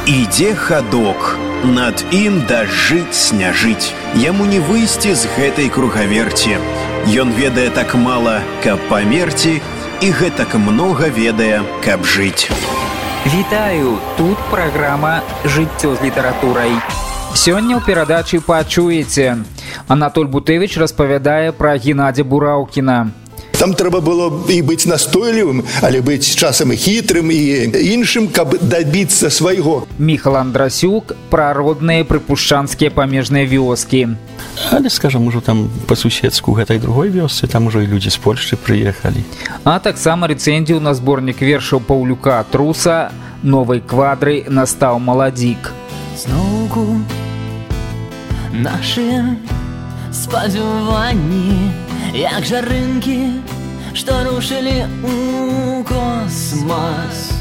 Ідзе хадок, над ім дажыць-сняжыць. Яму не выйсці з гэтай кругаверці. Ён ведае так мала, каб памерці, і гэтак многа ведае, каб жыць. Вітаю, тут праграма «Жыццё з літаратурай». Сёння ў перадачы пачуеце. Анатоль Бутевіч распавядае пра Геннадзя Бураўкіна. Там трэба было і быць настойлівым, але быць часам і хітрым, і іншым, каб дабіцца свайго. Міхал Андрасюк пра родныя прыпушчанскія памежныя вёскі. Але, скажам, ужо там па-суседску гэтай другой вёсцы, там ужо і людзі з Польшчы прыехалі. А таксама рэцэнзію на зборнік вершаў Паўлюка Труса «Новай квадры настаў маладзік». Зноўку нашыя спадзяванні, як жарынкі, што рушылі ў космас.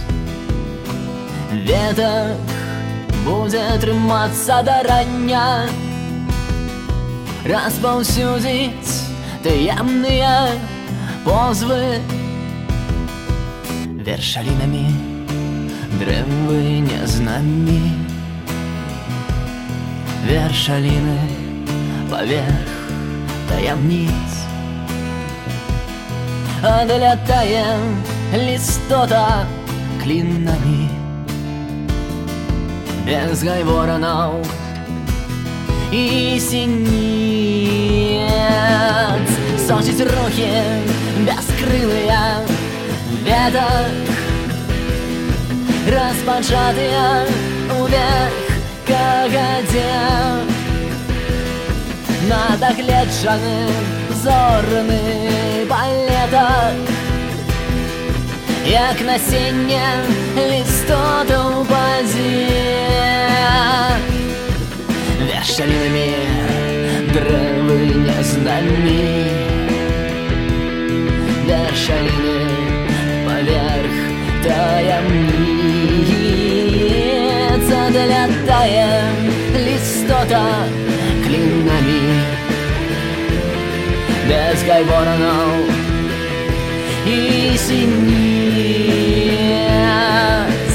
Ветак будзе трымацца да рання, распаўсюдзіць таемныя позвы. Вершалінамі дрэвы нязнамі, вершаліны паверх таямніц. Адлятае лістота клінамі, без гайворанаў і сініц. Сочыць рухі бяскрылыя, ветак распачатыя ўверх кагадзе. Надагледжаны зорны палетак, як насенне лістота ў базе. Вершалінамі дрэвы нязнамі, вершаліны паверх таямніц. Адлятае лістота клінамі, без гайворанаў і сініц.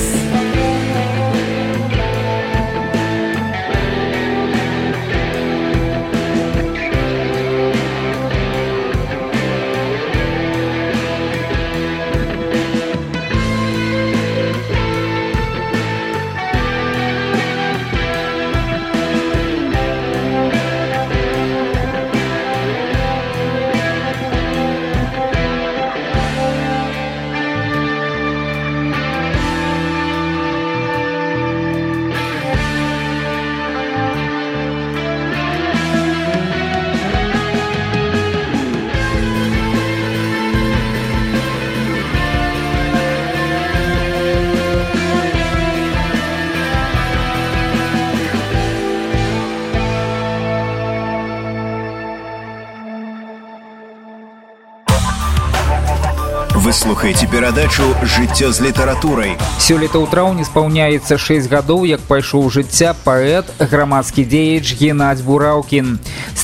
Вы слухаеце перадачу «Жыццё з літаратурай». Сёлета ў траўні спаўняецца 6 гадоў, як пайшоў у жыцця паэт, грамадскі дзеяч Геннадзь Бураўкін. З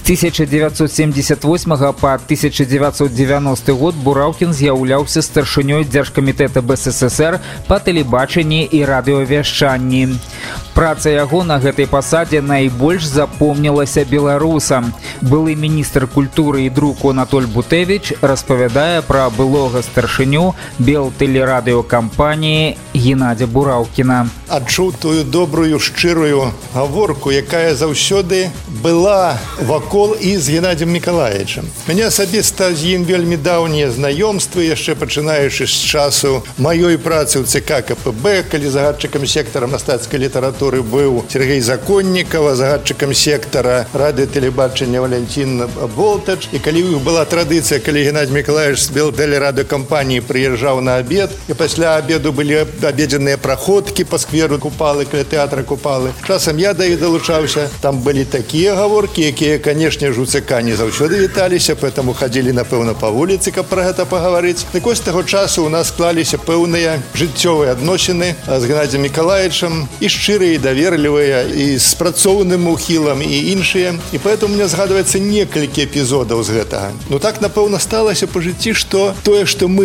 1978 па 1990 год Бураўкін з'яўляўся старшынёй Дзяржкамітэта БССР па тэлебачанні і радыёвяшчанні. Праца яго на гэтай пасадзе найбольш запомнілася беларусам. Былы міністр культуры і друку Анатоль Бутевіч распавядае пра былога старшыню белтэлерадыёкампаніі Геннадзя Бураўкіна. Адчуў тую добрую, шчырую гаворку, якая заўсёды была вакол і з Геннадзем Мікалаевічам. Мяне асабіста з ім вельмі даўнія знаёмствы, яшчэ пачынаючы з часу маёй працы ў ЦК КПБ, калі загадчыкам сектара мастацкай літаратуры быў Сергей Законнікава, загадчыкам сектара радыётэлебачання Валентин Болтач. І калі ў іх была традыцыя, калі Геннадзь Мікалаевич з белтэлерадыёкампаніі прыязджаў на абед, і пасля абеду былі абедзеныя праходкі па скверу Купалы, каля тэатра Купалы. Часам я да іх далучаўся. Там былі такія гаворкі, якія, канешне ж, у ЦК не заўсёды віталіся, поэтому хадзілі, напэўна, па вуліцы, каб пра гэта пагаварыць. Так вось з таго часу у нас склаліся пэўныя жыццёвыя адносіны з Геннадзем Мікалаевичам, і шчырыя, і даверлівыя, і з працоўным ухілам, і іншыя. І поэтому мне згадваецца некалькі эпізодаў з гэтага. Ну так, напэўна, сталася па жыцці, што тое, што мы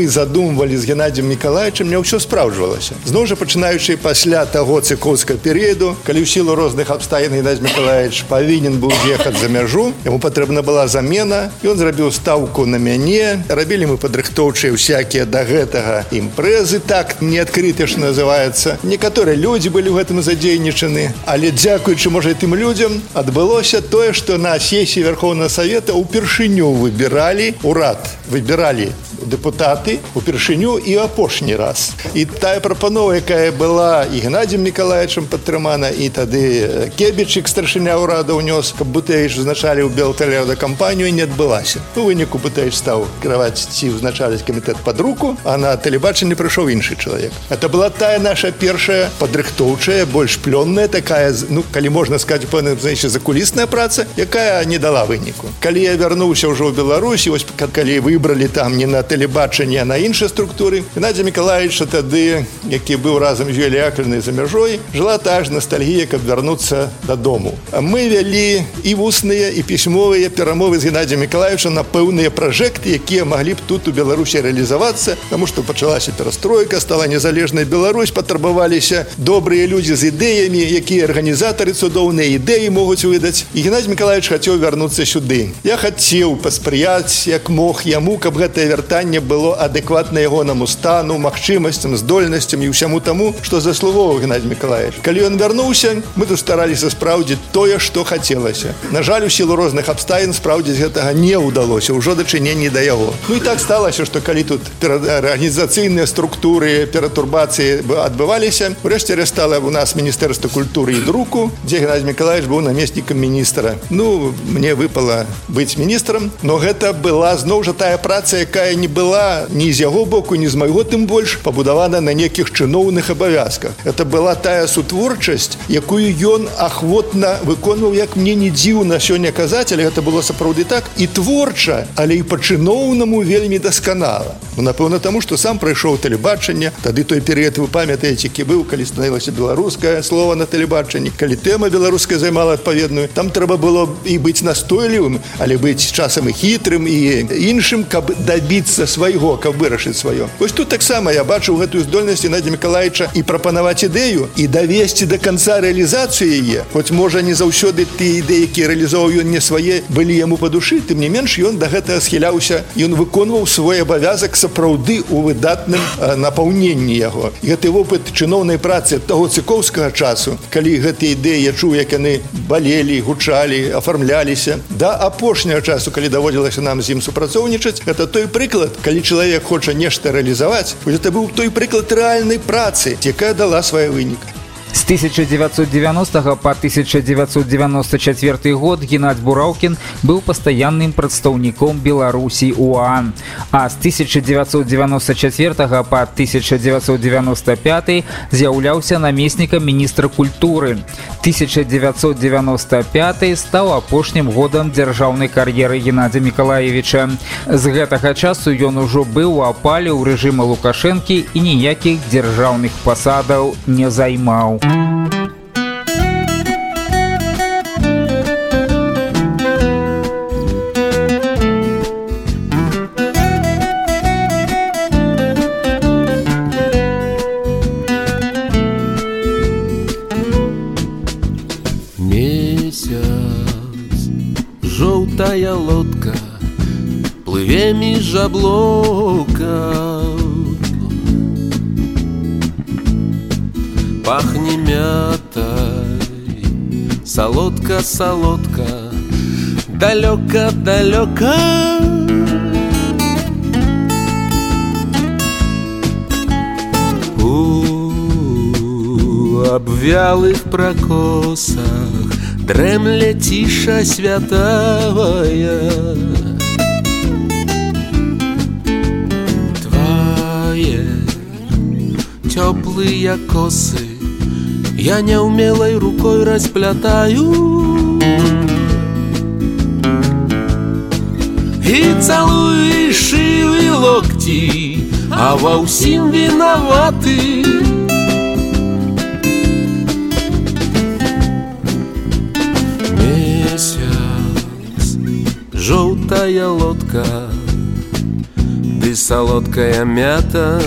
задумвалі з Геннадзем Мікалаевичам, не ўсё спраўджвалася. Зноў жа, пачынаючы пасля таго цыкоўскага перыяду, калі ў сілу розных абставін Геннадзь Мікалаевич павінен быў ехаць за мяжу, яму патрэбна была замена, і ён зрабіў стаўку на мяне. Рабілі мы падрыхтоўчыя ўсякія да гэтага імпрэзы, так неадкрыты, што называецца. Некаторыя людзі былі ў гэтым задзейнічаны, але дзякуючы, можа, тым людзям адбылося тое, што на сесіі Верховнага Савета ўпершыню выбіралі ўрад, выбіралі дэпутаты упершыню і апошні раз. І тая прапанова, якая была і Геннадзем Мікалаевичам падтрымана, і тады Кебічык, старшыня ўрада, ўнёс, каб Бутевіч узначалі ў Белтэлерадакампанію, не адбылася. У выніку Бутевіч стаў кіраваць ці ўзначаліць камітэт пад руку, а на тэлебачанне прыйшоў іншы чалавек. Это была тая наша першая падрыхтоўчая, больш плённая, такая, ну, калі можна сказаць, у пэўным сэнсе закулісная праца, якая не дала выніку. Калі я вярнуўся ўжо ў Беларусі, вось калі выбралі там не на тэлебачанне, а на іншыя структуры, Геннадзя Мікалаевича тады, які быў разам з Юліяй Яковлевнай за мяжой, жыла тая ж ностальгія, каб вярнуцца дадому. Мы вялі і вусныя, і пісьмовыя перамовы з Геннадзем Мікалаевичам на пэўныя пражэкты, якія маглі б тут у Беларусі рэалізавацца, таму што пачалася перастройка, стала незалежная Беларусь, патрабаваліся добрыя людзі з ідэямі, якія арганізатары цудоўныя ідэі могуць выдаць. І Геннадзь Мікалаевич хацеў вярнуцца сюды. Я хацеў паспрыяць, як мог яму, каб гэтае вяртанне было адэкватна ягонаму стану, магчымасцям, здольнасцям і ўсяму таму, што заслугоўваў Геннадзь Мікалаевич. Калі ён вярнуўся, мы тут стараліся спраўдзіць тое, што хацелася. На жаль, у сілу розных абставін спраўдзіць гэтага не ўдалося, ўжо дачыненні да яго. Ну і так сталася, што калі тут арганізацыйныя структуры, пературбацыі адбываліся, урэшце стала у нас Міністэрства культуры і друку, дзе Геннадзь Мікалаевич быў намеснікам міністра. Ну, мне выпала быць міністрам, но гэта была зноў жа тая праца, якая не была ні з яго боку, ні з майго, тым больш пабудавана на нейкіх чыноўных абавязках. Это была тая сутворчасць, якую ён ахвотна выконваў, як мне не дзіўна сёння казаць, але гэта было сапраўды так, і творча, але і па-чыноўнаму вельмі дасканала. Ну, напэўна, таму, што сам прайшоў тэлебачанне, тады той перыяд, вы памятаеце, які быў, калі станавілася беларускае слова на тэлебачанні, калі тэма беларуская займала адпаведную, там трэба было і быць настойлівым, але быць часам і хітрым, і іншым, каб дабіцца свайго, каб вырашыць сваё. Вось тут таксама я бачыў гэтую здольнасць Геннадзя Мікалаевича і прапанаваць ідэю, і давесці да канца рэалізацыю яе. Хоць, можа, не заўсёды тыя ідэі, якія рэалізоўваў ён не свае, былі яму па душы, тым не менш ён да гэтага схіляўся, ён выконваў свой абавязак сапраўды ў выдатным напаўненні яго. І гэты вопыт чыноўнай працы таго цыкоўскага часу, калі гэтыя ідэі я чуў, як яны балелі, гучалі, афармляліся, да апошняга часу, калі даводзілася нам з ім супрацоўнічаць, гэта той прыклад, калі чалавек хоча нешта рэалізаваць, гэта быў той прыклад рэальнай працы, якая дала свой вынік. С 1990 по 1994 год Геннадзь Бураўкін быў пастаянным прадстаўніком Беларусі ў ОАН, а з 1994 по 1995 з'яўляўся намеснікам міністра культуры. 1995 стаў апошнім годам дзяржаўнай кар'еры Геннадзя Мікалаевича. З гэтага часу ён ужо быў у апале ў рэжыма Лукашэнкі і ніякіх дзяржаўных пасадаў не займаў. Месяц, жоўтая лодка, плыве між аблокаў. Пахне мятай, солодка-солодка, далёка-далёка. У обвялых прокосах дремле тиша святая. Твои теплые косы я неумелой рукой расплетаю и целую шивы локти, а во всем виноваты. Месяц, желтая лодка, ты солодкая мята.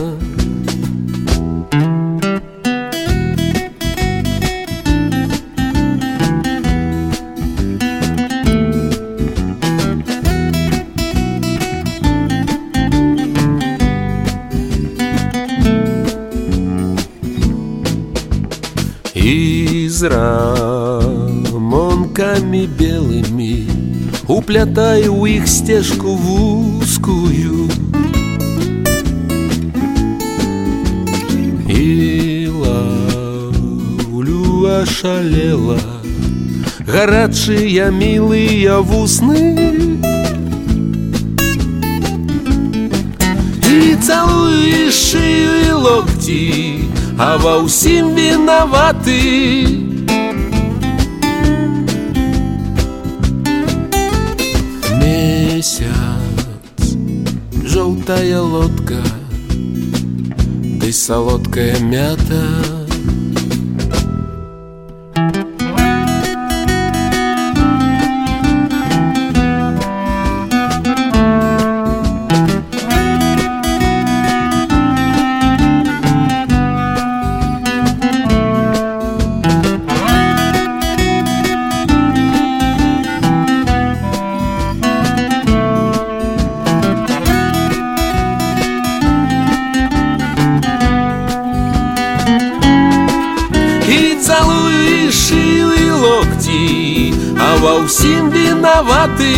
И с рамонками белыми уплетаю их стежку в узкую. И ловлю ошалела горячие милые вусны. И целую шею и локти, а во усім виноваты. Месяц, желтая лодка, да солодкая мята. А во всем виноваты.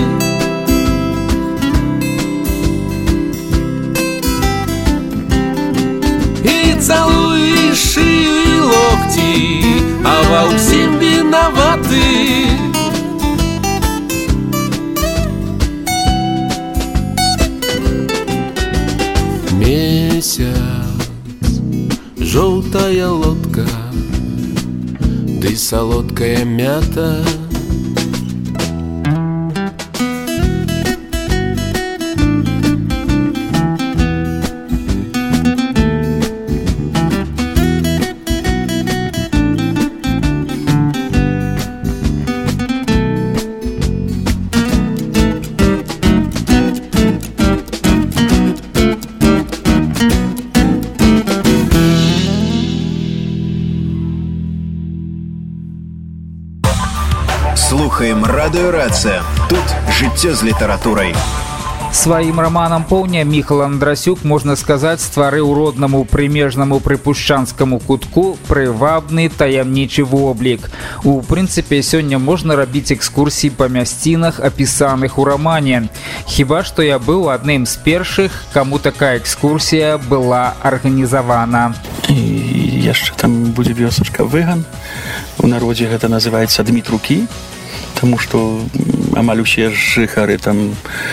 И целую шею и локти, а во всем виноваты. Месяц, желтая лодка, да и солодкая мята. Слухаем радыё Рацыя. Тут жыццё з літаратурай. Сваім раманам «Поўня» Міхал Андрасюк, можна сказаць, стварыў роднаму прымежнаму прыпушчанскаму кутку прывабны таямнічы воблік. У прынцыпе, сёння можна рабіць экскурсіі па мясцінах, апісаных у рамане. Хіба што я быў адным з першых, каму такая экскурсія была арганізавана. І яшчэ там будзе вёсачка Выган. У народзе гэта называецца Дмітрукі, таму што амаль усе жыхары там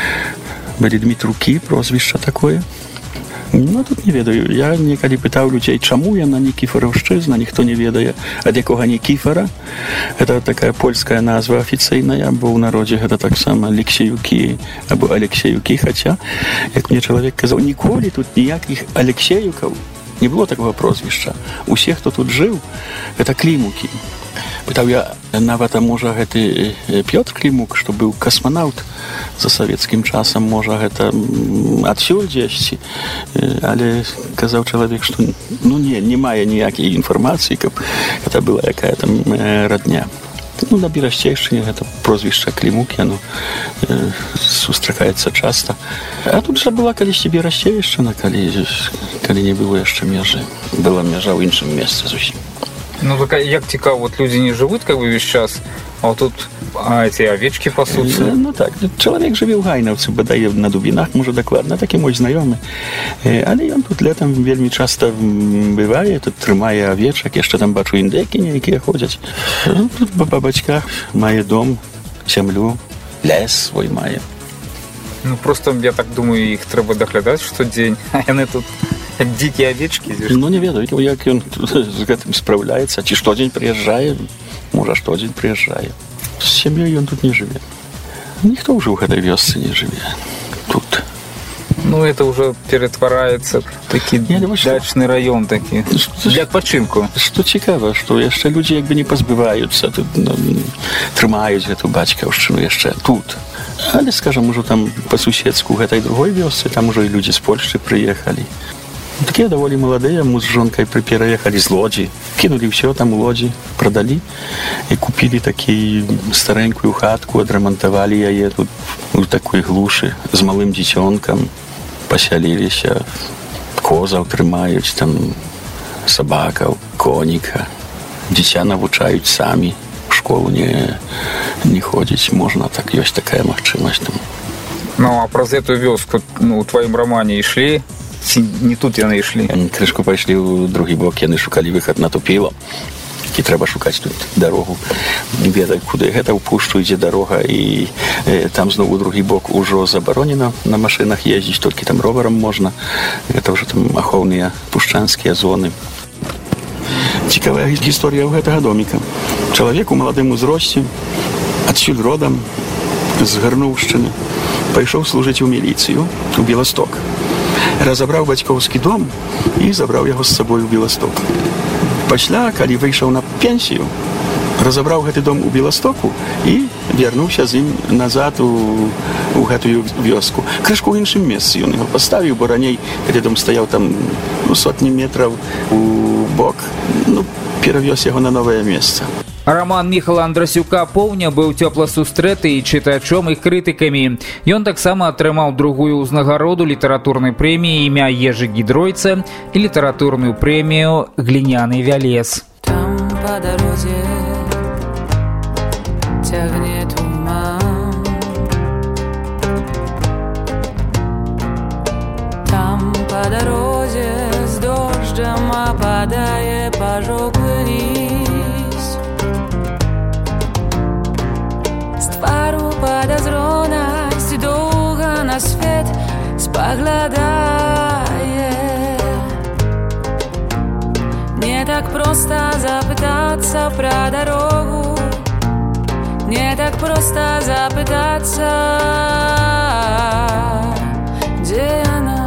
былі Дмітрукі, прозвішча такое. Ну, тут не ведаю. Я некалі пытаў людзей, чаму яна Нікіфараўшчызна, ніхто не ведае, ад якога Нікіфара. Гэта такая польская назва афіцыйная, бо ў народзе гэта таксама Алексеюкі або Алексеюкі, хаця, як мне чалавек казаў, ніколі тут ніякіх Алексеюкаў не было такого прозвішча. Усе, хто тут жыў, гэта Клімукі. Пытаў я, нават, а можа гэты Пётр Клімук, што быў касманаўт за савецкім часам, можа гэта адсюль дзесьці. Але казаў чалавек, што ну не мае ніякай інфармацыі, каб гэта была якая там радня. Ну, на Берасцейшчыне гэта прозвішча Клімук, яно сустракаецца часта. А тут жа была калісьці Берасцейшчына, калі не было яшчэ межы. Была мяжа ў іншым месцы зусім. Ну, так як цікаво, вот люди не живут как бы весь час, а вот тут эти овечки пасутся. Ну так, чалавек жыве ў Гайнаўцы, бадай на Дубінах, можа дакладна, такі мой знаёмы. Але ён тут летам вельмі часта бывае, тут трымае авечак, яшчэ там бачу індыкі нейкія ходзяць. Тут па бацьках мае дом, зямлю, лес свой мае. Ну, просто, я так думаю, іх трэба даглядаць штодзень, а яны тут як дзікія авечкі. Ну, не ведаю, як ён з гэтым спраўляецца, ці штодзень прыязджае, можа, штодзень прыязджае. З сям'ёй ён тут не жыве. Ніхто ўжо ў гэтай вёсцы не жыве. Тут. Ну, это уже ператвараецца такі дачны раён такі, для адпачынку. Што цікава, што яшчэ людзі як бы не пазбываюцца, тут трымаюць гэту бацькаўшчыну яшчэ тут. Але, скажем, ужо там па-суседску гэтай другой вёсцы, там ужо і людзі з Польшчы прыехалі. Такія даволі маладыя, мы з жонкай пераехалі з Лодзі, кінулі ўсё там у Лодзі, прадалі і купілі такі старэнькую хатку, адрамантавалі яе тут у такой глушы з малым дзіцёнкам, пасяліліся, козаў трымаюць, там сабакаў, коніка. Дзіця навучаюць самі, в школу не ходзіць, можна, так ёсць такая магчымасць там. Ну, а праз эту вёску, ну, у тваім рамане ішлі? Ці не тут яны ішлі? Крышку пайшлі ў другі бок, яны шукалі выхад на Тупіло. І трэба шукаць тут дарогу. Ведаць, куды гэта ў пушчу ідзе дарога, і там зноў у другі бок ужо забаронена на машынах ездзіць, толькі там роварам можна. Гэта ўжо там ахоўныя пушчанскія зоны. Цікавая гісторыя ў гэтага доміка. Чалавек у маладым узросце, адсюль родам, з Гарноўшчыны, пайшоў служыць у міліцыю у Беласток. Разабраў бацькоўскі дом і забраў яго з сабой у Беласток. Пасля, калі выйшаў на пенсію, разабраў гэты дом у Беластоку і вярнуўся з ім назад у гэтую вёску. Крышку ў іншым месцы ён яго паставіў, бо раней, калі дом стаяў там сотні метраў у бок, перавёз яго на новае месца. Раман Міхала Андрасюка «Поўня» быў цёпла сустрэты і чытачом, і крытыкамі. Ён таксама атрымаў другую ўзнагароду літаратурнай прэміі імя Ежы Гідройца і літаратурную прэмію «Гліняны вялез». Там па дарозе цягне туман, там па дарозе з дожджам ападае пажоклы ліст. Твару падазронасць доўга на свет спаглядае. Не так проста запытацца пра дарогу, не так проста запытацца, дзе яна,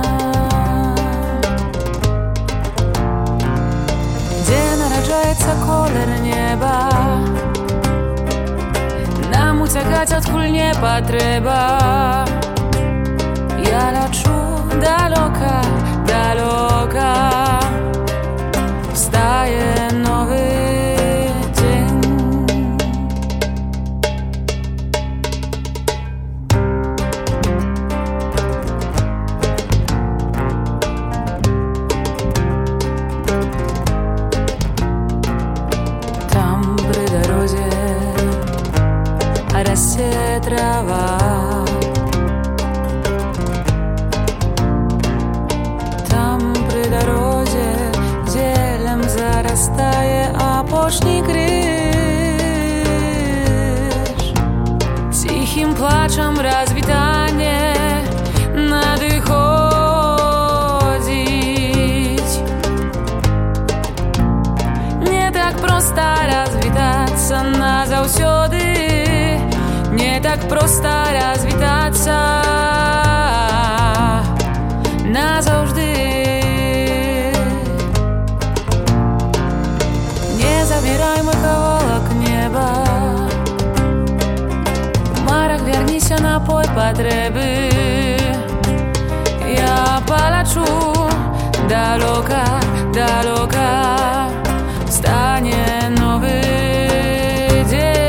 дзе нараджаецца колер неба. Уцякаць адкуль не патрэба. Я лячу далёка, далёка, стае новы дзень. Там пры дарозе расце трава, там пры дарозе зелем зарастае апошні крыж. Ціхім плачам развітанне надыходзіць. Не так проста развітацца назаўсёды, не так проста развітацца назаўжды. Не забірай мой кавалак неба, у марах верніся напой патрэбы. Я палачу далёка, далёка, стане новы дзень.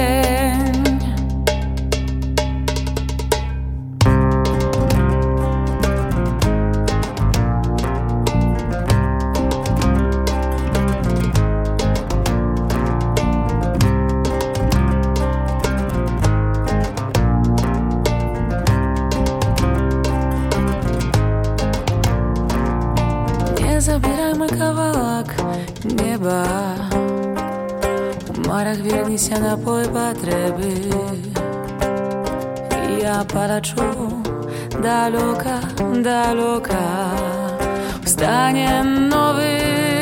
Забирай мой кавалак неба, у марах верніся напой патрэбы. Я палачу далёка, далёка, встане новы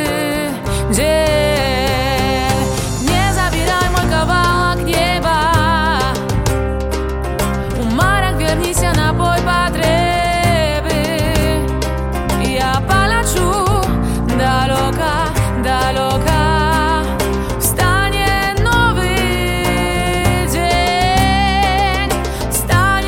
дзень. Не забирай мой кавалак неба, у марах верніся напой патрэбы. Я палачу далёка, далёка, встане новы дзень, встане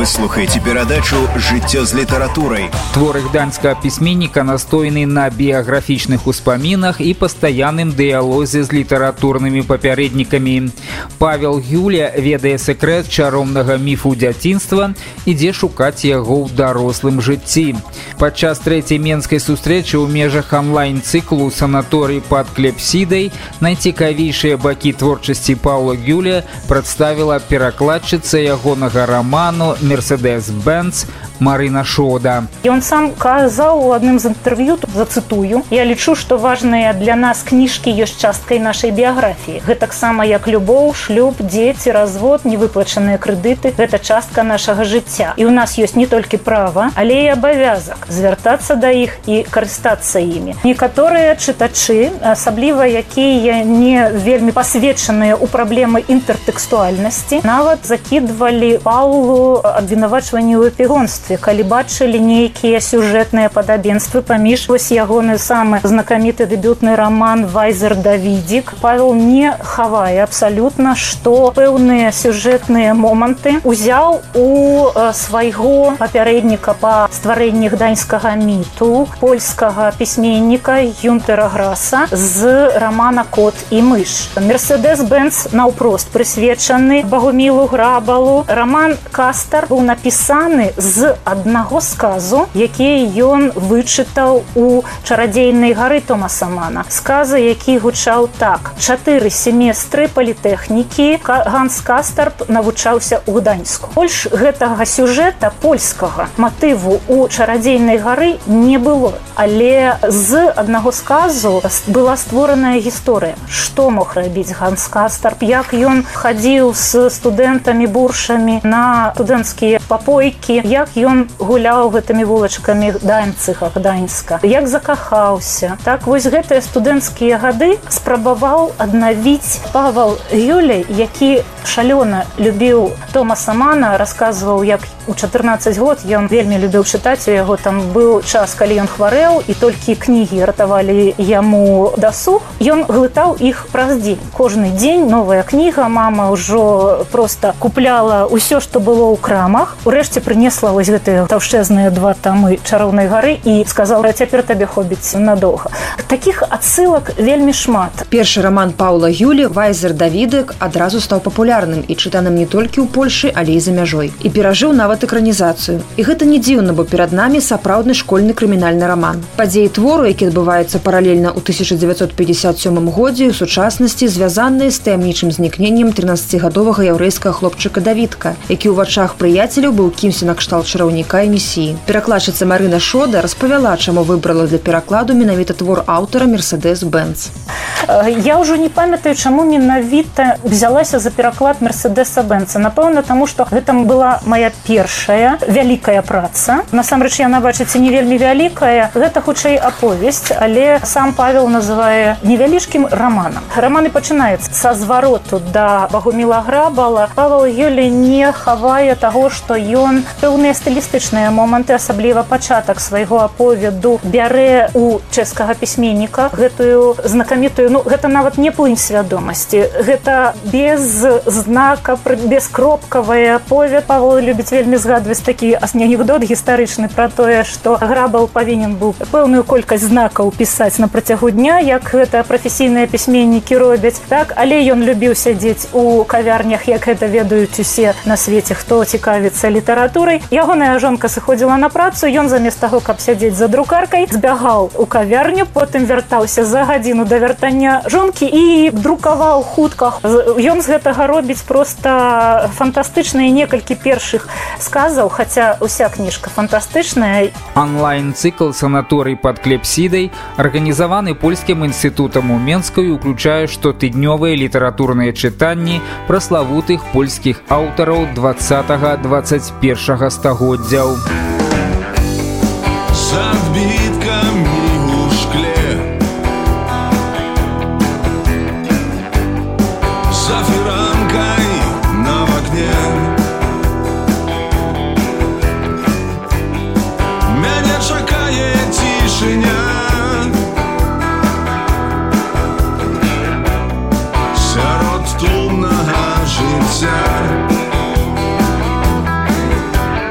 Выслухайте перадачу «Жыццё з літаратурай». Твор гданьскага пісьменніка настойны на біяграфічных успамінах і пастаянным дыялозе з літаратурнымі папярэднікамі. Павел Гюля ведае секрэт чароўнага міфу дзяцінства, ідзе шукаць яго ў дарослым жыцці. Падчас трэцяй менскай сустрэчы ў межах онлайн-цыклу «Санаторый пад клепсідай» найцікавейшыя бакі творчасці Паўла Гюля прадставіла перакладчыца ягонага роману «Мерседес-Бенц» Марына Шода. Ён сам казаў у адным з інтэрв'ю, зацытую: «Я лічу, што важныя для нас кніжкі ёсць часткай нашай біяграфіі. Гэтаксама як любоў, шлюб, дзеці, развод, невыплачаныя крэдыты – гэта частка нашага жыцця. І ў нас ёсць не толькі права, але і абавязак звяртацца да іх і карыстацца імі». Некаторыя чытачы, асабліва якія не вельмі пасвечаныя ў праблемы інтэртэкстуальнасці, нават закідвалі Паўлу абвінавачванні ў эпігонстве, калі бачылі нейкія сюжэтныя падабенствы паміж вось ягоны самы знакаміты дэбютны роман «Вайзер Давідзік». Павел не хавае абсалютна, што пэўныя сюжэтныя моманты узяў у свайго папярэдніка па стварэнні гданьскага міту, польскага пісьменніка Гюнтера Граса з романа «Кот і мыш». «Мерседес-Бенц» наўпрост прысвечаны Багумілу Грабалу. Роман «Кастар» быў напісаны з аднаго сказу, які ён вычытаў у «Чарадзейнай гары» Томаса Мана. Сказы, які гучаў так: 4 семестры палітэхнікі Ганс Кастарп навучаўся ў Гданьску. Больш гэтага сюжэта польскага матыву у «Чарадзейнай гары» не было. Але з аднаго сказу была створаная гісторыя. Што мог рабіць Ганс Кастарп, як ён хадзіў з студэнтамі-буршамі на студэнцкія папойкі, як ён гуляў гэтымі вулачкамі Данціга, Гданьска, як закахаўся. Так вось гэтыя студэнцкія гады спрабаваў аднавіць Павел Гюля, які шалёна любіў Томаса Мана, расказваў, як у 14 год ён вельмі любіў чытаць, у яго там быў час, калі ён хварэў, і толькі кнігі ратавалі яму дасуг. Ён глытаў іх праз дзень. Кожны дзень новая кніга, мама ўжо проста купляла ўсё, што было ў крамах. Урэшце прынесла вось гэтыя таўшчэзныя 2 тамы «Чароўнай гары» і сказала: «Цяпер табе хобіць надоўга». Такіх адсылак вельмі шмат. Першы роман Паўла Гюля «Вайзер Давідзік» адразу стаў папулярным і чытаным не толькі ў Польшы, але і за мяжой. І перажыў нават экранізацыю. І гэта не дзіўна, бо перад намі сапраўдны школьны крымінальны роман. Падзеі твору, які адбываюцца паралельна ў 1957 годзе, у сучаснасці звязаныя з таямнічым знікненнем 13-гадовага яўрэйскага хлопчыка Давідка, які ў вачах прыяцеляў быў кімсьці накшталт чараўніка і месіі. Перакладчыца Марына Шода распавяла, чаму выбрала для перакладу менавіта твор аўтара «Мерседес-Бенц». Я ўжо не памятаю, чаму менавіта взялася за пераклад «Мерседеса-Бенца». Напэўна, таму што гэта была моя першая вялікая праца. Насамрэч, яна, бачыце, не вельмі вялікая. Гэта хутчэй аповесць, але сам Павел называе невялічкім романам. Роман і пачынаецца са звароту да Багуміла Грабала. Павел Гюля не хавае таго, што ён пэўныя стылістычныя моманты, асабліва пачатак свайго аповеду, бярэ у чэшскага пісьменніка гэтую знакамітую, гэта нават не плынь свядомасці, гэта без знака, бескропкавая аповед. Павел любіць вельмі згадваць такі анекдот гістарычны пра тое, што Грабал павінен быў пэўную колькасць знакаў пісаць на працягу дня, як гэта прафесійныя пісьменнікі робяць, так, але ён любіў сядзець у кавярнях, як гэта ведаюць усе на свеце, хто цікавіцца літаратурай. Ягоная жонка сыходзіла на працу, ён замест таго, каб сядзець за друкаркай, збягаў у кавярню, потым вяртаўся за гадзіну да вяртання жонкі і друкаваў хутка. Ён з гэтага робіць проста фантастычныя некалькі першых сказаў, хаця уся кніжка фантастычная. Онлайн-цикл «Санаторий под клепсидой», организованы Польским институтом у Менска и уключае штотыднёвыя літаратурныя чытанні праславутых польскіх аўтараў 20-21 стагоддзяў. За адбіткамі ў шкле, за фіранкай на вакне, мяне чакае цішыня, сярод тлумнага жыцця.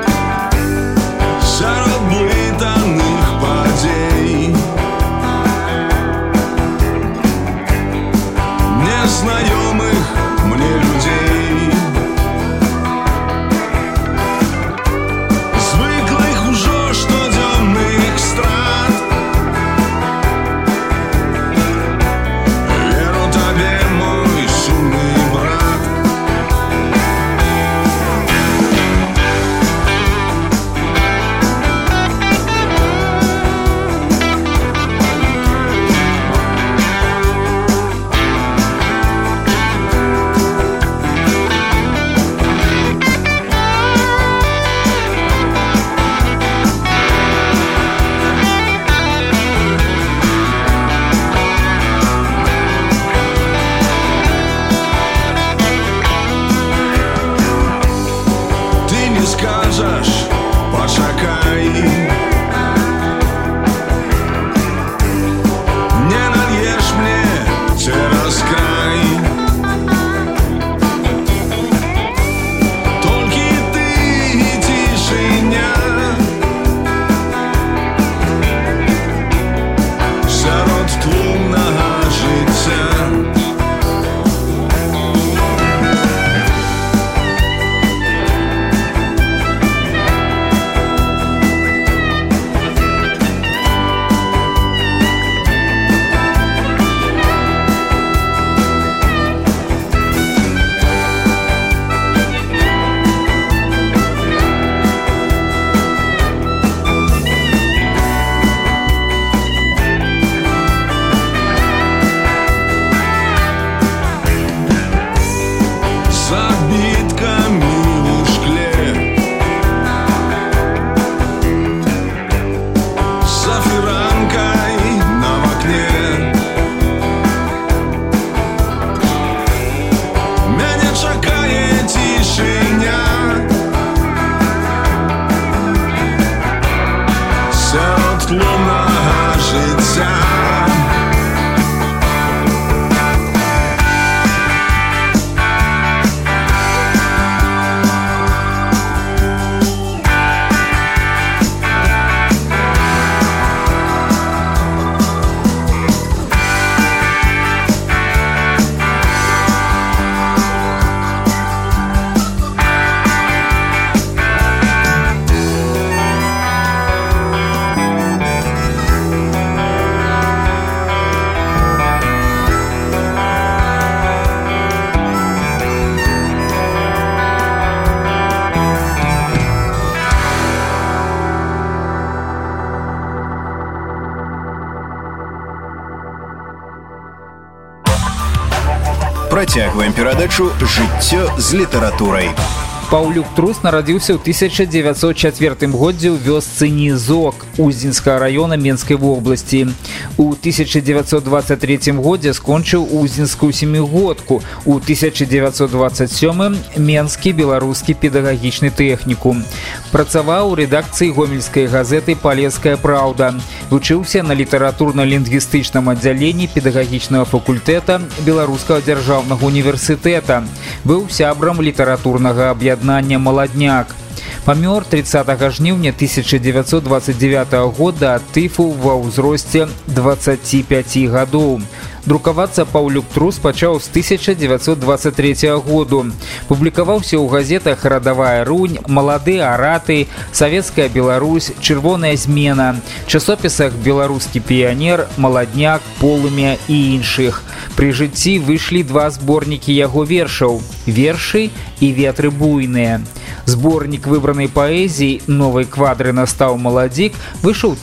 Працягваем перадачу «Жыццё з літаратурай». Паўлюк Трус нарадзіўся ў 1904 годзе ў вёсцы Нізок Узінскага района Менскай вобласці. У 1923 годзе скончыў Узінскую семігодку. У 1927 Менскі беларускі педагагічны тэхнікум. Працаваў у рэдакцыі гомельскай газеты «Палеская праўда». Вучыўся на літаратурна-лінгвістычным аддзяленні педагагічнага факультэта Беларускага дзяржаўнага універсітэта. Быў сябрам літаратурнага аб'яднання «Маладняк». Памёр 30 жніўня 1929 года ад тыфу ва ўзросце 25 гадоў. Друкавацца Паўлюк Трус пачаў з 1923 году. Публікаваўся ў газетах «Радавая Рунь», «Малады араты», «Савецкая Беларусь», «Чырвоная змена», часопісах «Беларускі піянер», «Маладняк», «Полымя» і іншых. Пры жыцці выйшлі два зборнікі яго вершаў «Вершы» і «Ветры буйныя». Зборнік выбранай паэзіі «Новай квадры настаў маладзік» выйшаў у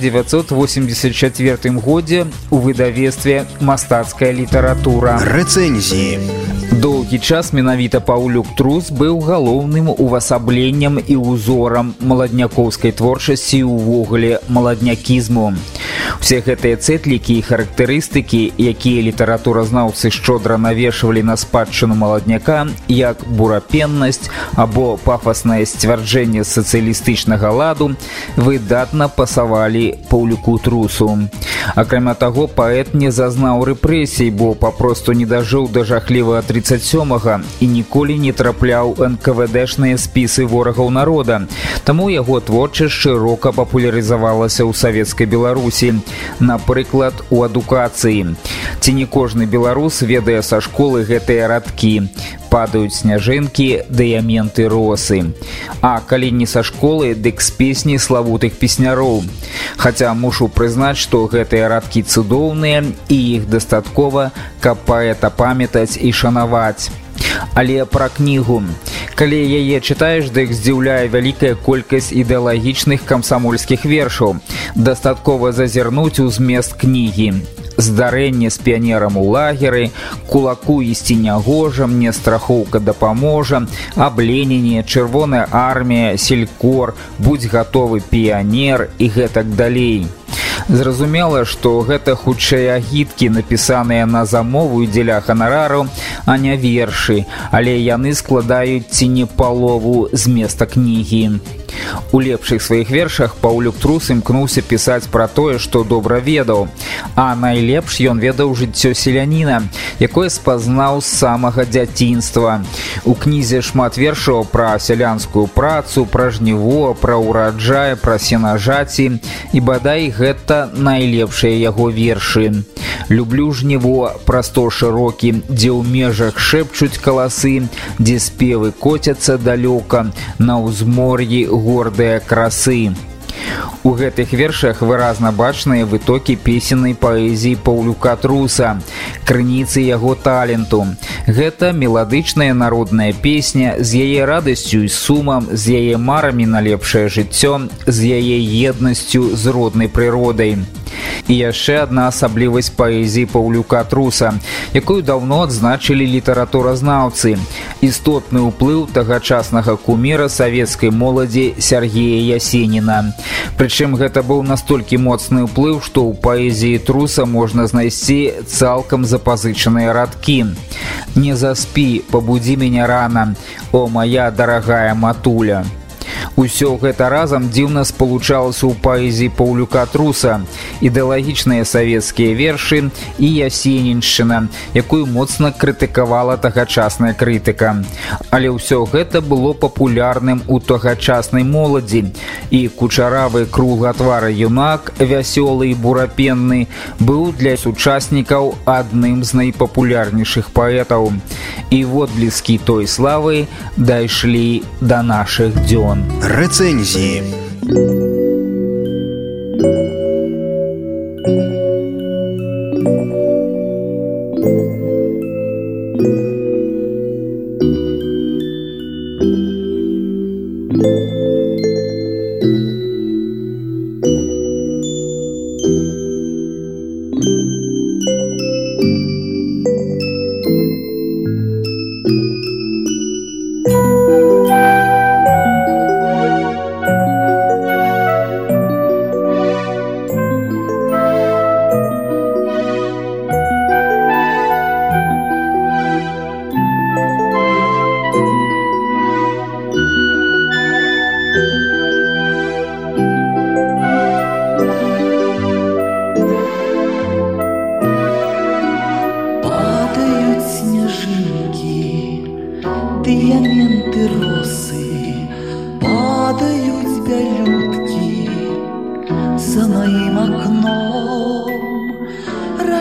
1984 годзе у выдавецтве «Мастацкая літаратура». Рэцэнзіі. Доўгі час менавіта Паўлюк Трус быў галоўным увасабленнем і ўзорам маладнякоўскай творчасці і ўвогуле маладнякізму. Усе гэтыя цэтлікі і характарыстыкі, якія літаратуразнаўцы шчодра навешвалі на спадчыну маладняка, як бурапеннасць або пафаснае сцвярджэнне сацыялістычнага ладу, выдатна пасавалі Паўлюку Трусу. Акрамя таго, паэт не зазнаў рэпрэсій, бо папросту не дажыў да жахлівага 37-га і ніколі не трапляў НКВДшныя спісы ворагаў народа. Таму яго творчасць шырока папулярызавалася ў савецкай Беларусі, напрыклад, у адукацыі. Ці не кожны беларус ведае са школы гэтыя радкі. Падаюць сняжынкі, дыяменты росы. А калі не са школы, дык з песні славутых песняроў. Хаця мушу прызнаць, што гэтыя радкі цудоўныя і іх дастаткова, каб паэта памятаць і шанаваць. Але пра кнігу. Калі яе чытаеш, дык здзіўляе вялікая колькасць ідэалагічных камсамольскіх вершаў. Дастаткова зазірнуць у змест кнігі. Здарэнне з піянерам у лагеры, кулаку ісці нягожа, мне страхоўка дапаможа, аб Леніне, чырвоная армія, селькор, будзь гатовы піянер і гэтак далей. Зразумела, што гэта хутчэй агіткі, напісаныя на замову і дзеля ганарару, а не вершы, але яны складаюць ці не палову зместа кнігі. У лепшых сваіх вершах Паўлюк Трус імкнуўся пісаць пра тое, што добра ведаў. А найлепш ён ведаў жыццё селяніна, якое спазнаў з самага дзяцінства. У кнізе шмат вершаў пра сялянскую працу, пра жніво, пра ўраджай, пра сенажаці, і бадай гэта найлепшыя яго вершы. Люблю жніво, прастор шырокі, дзе ў межах шэпчуць каласы, дзе спевы коцяцца далёка, на ўзмор'і гордыя красы. У гэтых вершах выразна бачныя вытокі песеннай паэзіі Паўлюка Труса, крыніцы яго таленту. Гэта меладычная народная песня з яе радасцю і сумам, з яе марамі на лепшае жыццё, з яе еднасцю з роднай прыродай. І яшчэ адна асаблівасць паэзіі Паўлюка Труса, якую даўно адзначылі літаратуразнаўцы. Істотны ўплыў тагачаснага куміра савецкай моладзі Сергея Ясеніна. Прычым гэта быў настолькі моцны ўплыў, што ў паэзіі Труса можна знайсці цалкам запазычаныя радкі. «Не заспі, пабудзі мяне рана, о моя дарагая матуля». Усё гэта разам дзіўна спалучалася ў паэзіі Паўлюка Труса, ідэалагічныя савецкія вершы і ясеніншчына, якую моцна крытыкавала тагачасная крытыка. Але ўсё гэта было папулярным у тагачаснай моладзі, і кучаравы круглатвары юнак, вясёлы і бурапенны, быў для сучаснікаў адным з найпапулярнейшых паэтаў. І водбліскі той славы дайшлі да нашых дзён. Рэцэнзіі.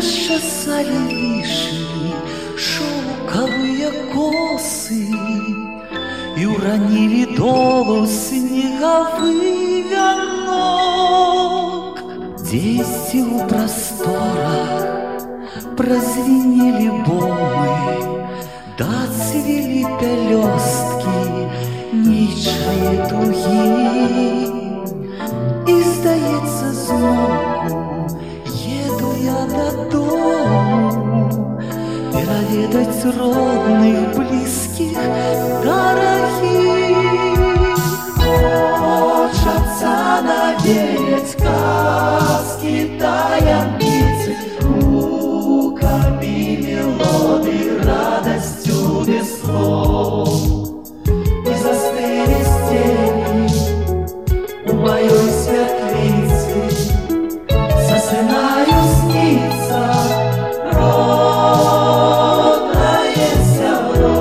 расчесали вишни шелковые косы и уронили долу снеговый венок. Дети у простора прозвенели бомбы, да цвели пелестки нічої туги. І, здається, знову еду я додому проведать родных, близких, дорогих. Хочется навеять сказки, таямницы, звуками мелодий, радостью без слов. И застыли стены у моей светлицы, засынаю, снится родное село.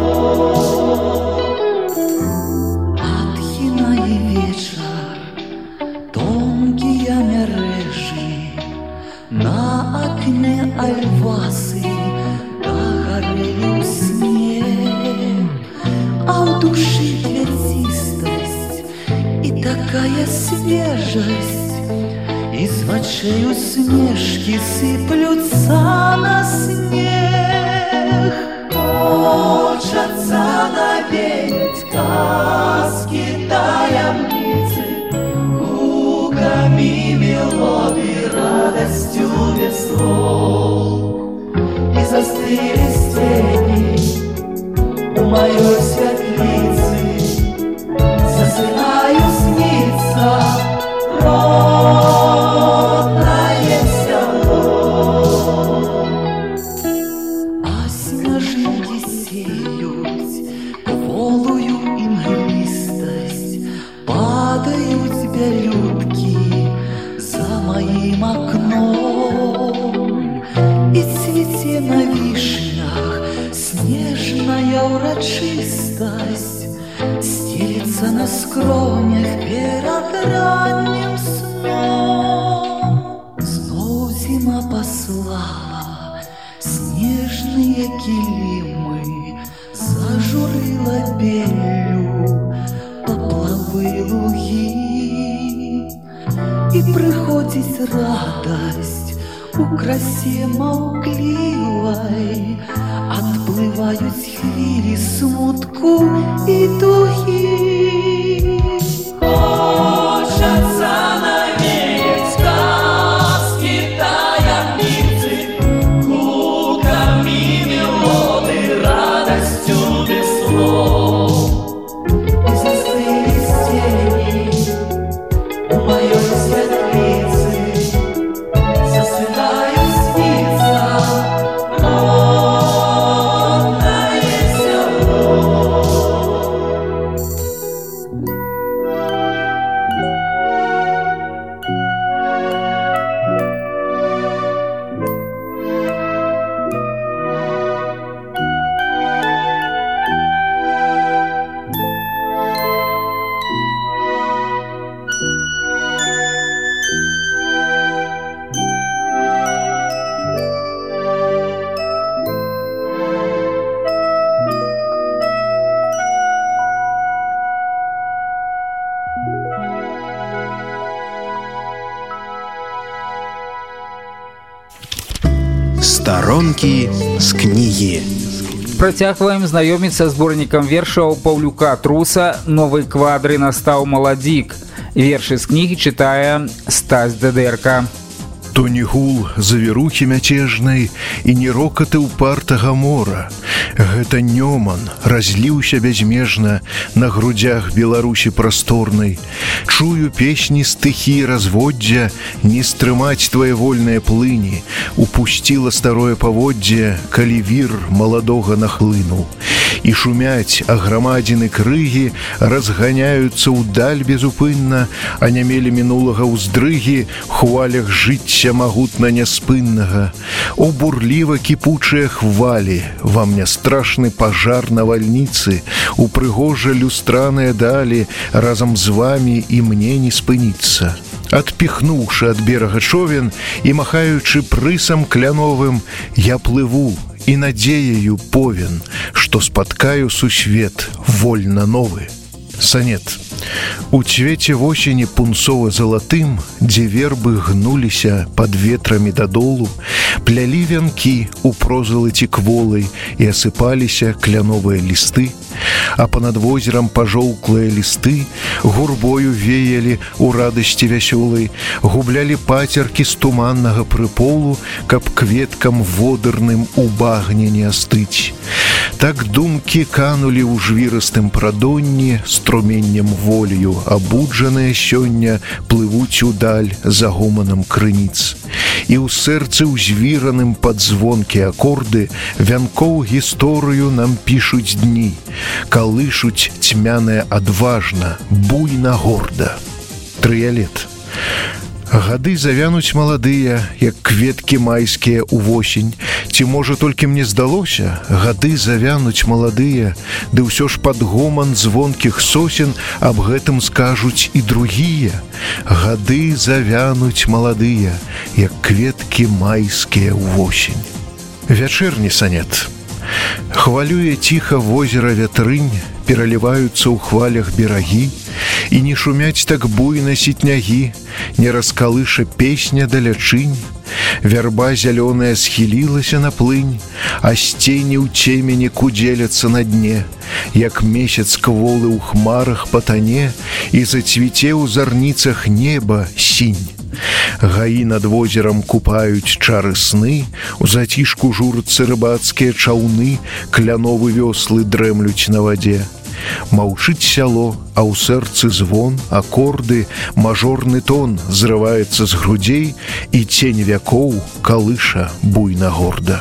Отхинай вечер, тонкие мережи, на окне альвасы догорели у снег, а в душе цветистость и такая свежесть, из очей усмешки сыплются на снег. Хочется навеять сказки, таямницы, звуками мелодий, радостью без слов. И застыли стены у моей светлицы, засынаю, снится родное село. А снежинки сеют кволую имглистость, падают белютки за моим окном. И цвете на вишнях снежная урочистость стелится на скронях перед ранним сном. Снова зима послала снежные килимы, зажурила белью поплавы луги. И приходит радость у красе молкливой, отплывают хвили смутку и туги. Хочется навеять сказки, таямницы, звуками мелодий, радостью без слов. И застыли стены у моей светлицы, засынаю, снится родное село. Старонкі з кнігі. Працягваем знаёміцца зборнікам вершаў Паўлюка Труса «Новы квадры настаў маладзік». Вершы з кнігі чытае Стась Дадэрка. То не гул завірухі мяцежнай і не рокаты ўпартага мора. Гэта Нёман разліўся бязмежна на грудзях Беларусі прасторнай. Чую песні стыхі разводдзя, не стрымаць твае вольныя плыні. Упусціла старое паводдзе, калі вір маладога нахлынуў. І шумяць аграмадзіны крыгі, разганяюцца ўдаль безупынна, анямелі мінулага ўздрыгі, хвалях жыцця магутна няспыннага. О бурліва кіпучыя хвалі, вам не страшны пажар на вальніцы, у прыгожа люстраныя далі, разам з вамі і мне не спыніцца. Адпіхнуўшы ад берага човен і махаючы прысам кляновым, я плыву і надзеяю повен, што спаткаю сусвет вольна новы. Санет. У цвеце восені пунцова-залатым, дзе вербы гнуліся пад ветрамі дадолу, плялі вянкі у прозалаці кволай і асыпаліся кляновыя лісты, а панад возерам пажоўклыя лісты гурбою веялі ў радасці вясёлай, гублялі пацеркі з туманнага прыполу, каб кветкам водырным у багне не астыць. Так думкі канулі ў жвірастым прадонні, струменнем волею абуджаныя сёння плывуць удаль за гоманам крыніц. І ў сэрцы ўзвіраным пад звонкія акорды вянкоў гісторыю нам пішуць дні, калышуць цьмянае адважна, буйна горда. Трыялет. Гады завянуць маладыя, як кветкі майскія ўвосень. Ці, можа, толькі мне здалося, гады завянуць маладыя, ды ўсё ж пад гоман звонкіх сосен аб гэтым скажуць і другія. Гады завянуць маладыя, як кветкі майскія ўвосень. Вячэрні санет. Хвалюе ціха возера вятрынь, пераліваюцца ў хвалях берагі, і не шумяць так буйна сітнягі, не раскалыша песня далячынь. Вярба зялёная схілілася на плынь, а сцені ў цемені кудзеляцца на дне, як месяц кволы ў хмарах патане, і зацвіце ў зарніцах неба сінь. Гаі над возерам купаюць чары сны, у зацішку журцца рыбацкія чаўны, кляновы вёслы дрэмлюць на вадзе. Маўчыць сяло, а ў сэрцы звон, акорды, мажорны тон зрываецца з грудзей, і цень вякоў калыша буйна горда.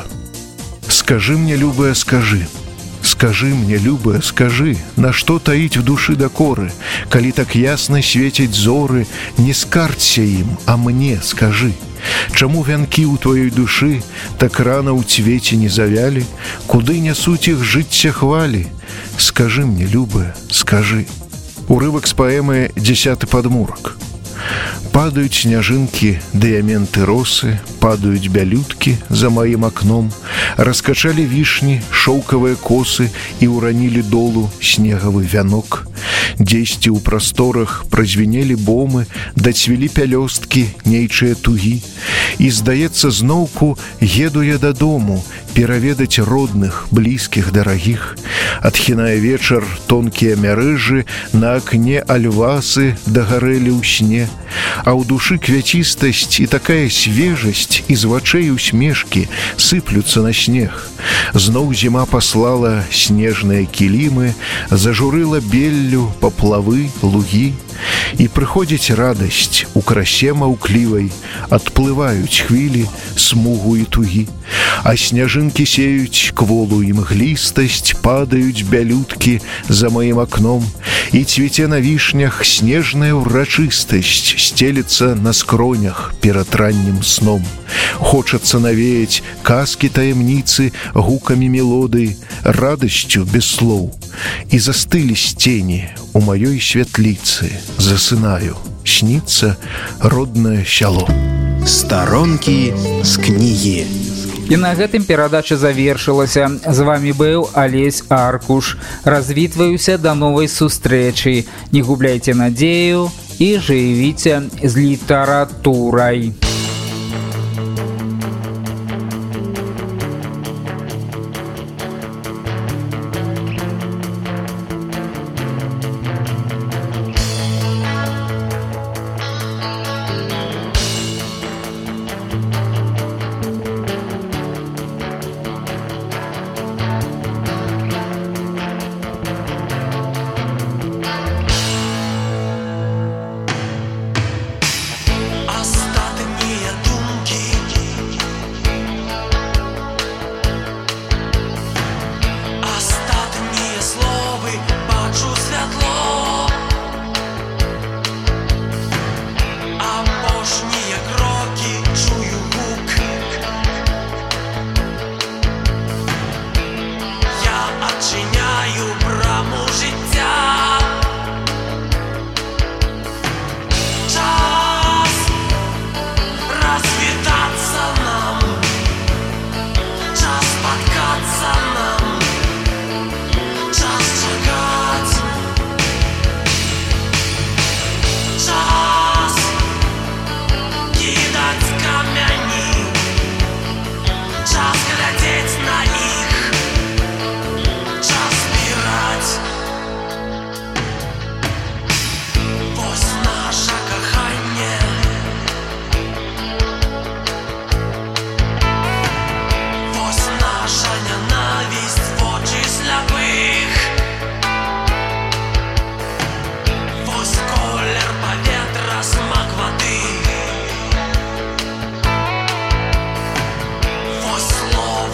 Скажы мне, любая, скажы. Скажы мне, любая, скажы, на што таіць в душы дакоры, калі так ясна свеціць зоры, не скарцься ім, а мне скажы. Чаму вянкі ў тваёй душы так рана ў цвеце не завялі, куды нясуць іх жыцця хвалі? Скажы мне, любая, скажы. Урывак з паэмы «10 падмурак». Падаюць сняжынкі, дыяменты росы, падаюць бялюткі за маім акном, раскачалі вішні, шоўкавыя косы і ўранілі долу снегавы вянок. Дзесьці ў прасторах празвінелі бомы, дацвілі пялёсткі нейчыя тугі. І, здаецца, зноўку еду я дадому, пераведаць родных, блізкіх, дарагіх. Адхінае вечар тонкія мярэжы, на акне альвасы дагарэлі ў сне, а ў душы квяцістасць і такая свежасць, і з вачэй усмешкі сыплюцца на снег. Зноў зіма паслала снежныя кілімы, зажурыла беллю паплавы, лугі, і прыходзіць радасць у красе маўклівай, адплываюць хвілі, смугу і тугі, а сняжынкі сеюць кволу і мглістасць, падаюць бялюткі за маім акном, і цвіце на вішнях снежная ўрачыстасць, сцелецца на скронях перад раннім сном. Хочацца навеяць казкі таямніцы гукамі мелодый, радасцю без слоў. І застылі сцені у маёй святліцы, засынаю, снится роднае сяло. Старонкі з кнігі. І на гэтым перадача завершылася. З вами быў Алесь Аркуш. Развітваюся да новай сустрэчы. Не губляйце надзею і жывіце з літаратурай. Остаток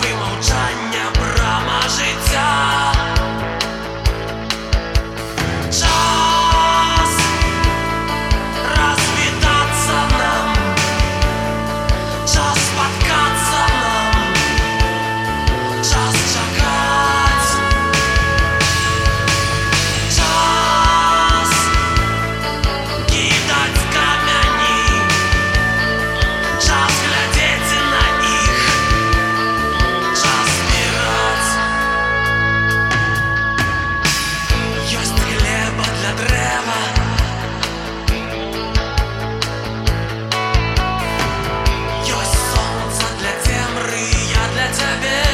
вымаўчання брама жыцця. Час развітацца нам, час спаткацца нам, час чакаць. Час кідаць камяні, час глядзець на іх, час збіраць. Ёсць глеба для дрэва, ёсць сонца для цемры, я для цябе.